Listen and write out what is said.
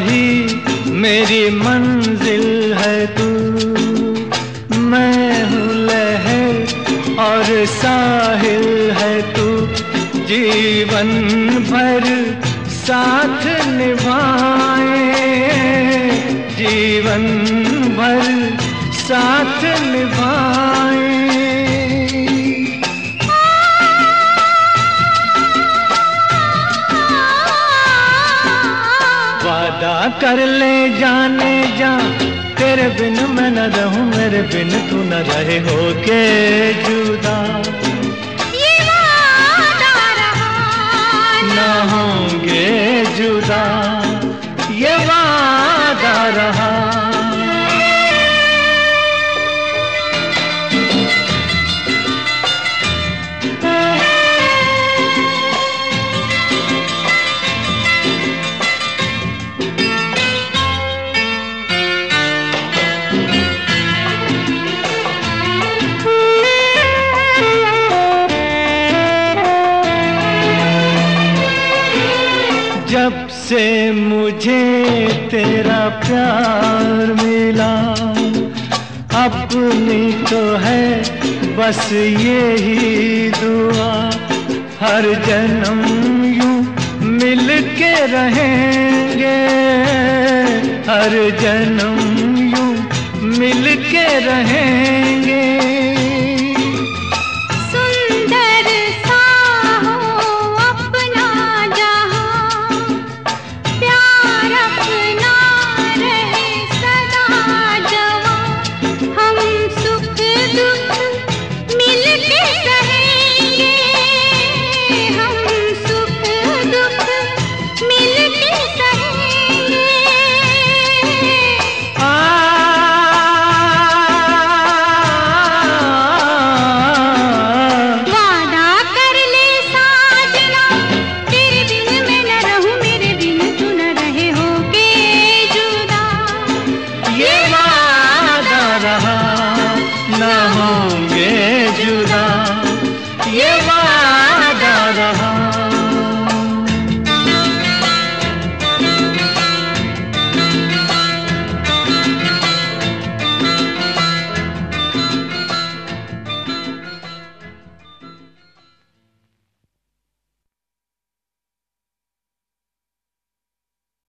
ही मेरी मंजिल है तू। मैं हूँ लहर और साहिल है तू, जीवन भर साथ निभाए, जीवन भर साथ निभाए। वादा कर ले जाने जा, तेरे बिन मैं न रहूं, मेरे बिन तू न रहे, होके जुदा ये वादा रहा, न होंगे जुदा, ये वादा रहा। जब से मुझे तेरा प्यार मिला, अपनी तो है बस यही दुआ, हर जन्म यूं मिल के रहेंगे, हर जन्म यूं मिल के रहेंगे। न होंगे